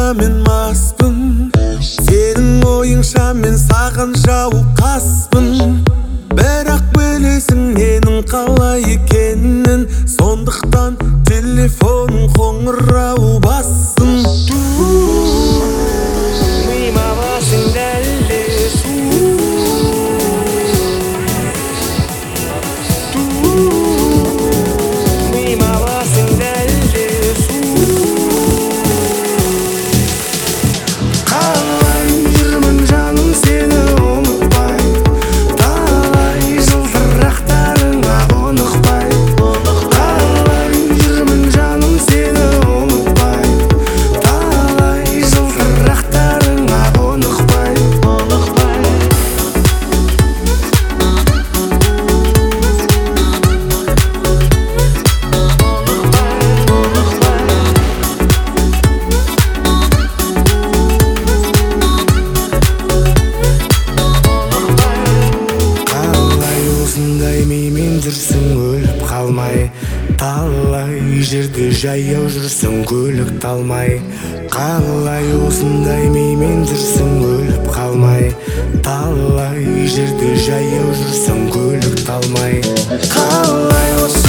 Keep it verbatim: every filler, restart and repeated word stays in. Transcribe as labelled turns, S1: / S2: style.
S1: мен маспын, сенің ойыңша мен саған жауқаспын. Бірақ білесің менің қалай екенін, сондықтан телефон қоңырау бассын.
S2: Миыма басың дәлде су, миыма басың дәлде су.
S1: Қалай жүрмін жаным сені ұмытпай, талай жылтырақтарыңа ұнықпай. Қалай жүрмін жаным сені ұмытпай, талай жылтырақтарыңа ұнықпай. Қалай осындай меймен жүрсің өліп қалмай, талай жерде жаяу жүрсің көлік талмай. Қалай осындай меймен жүрсің өліп қалмай, талай жерде жаяу жүрсің көлік талмай. Қалай осы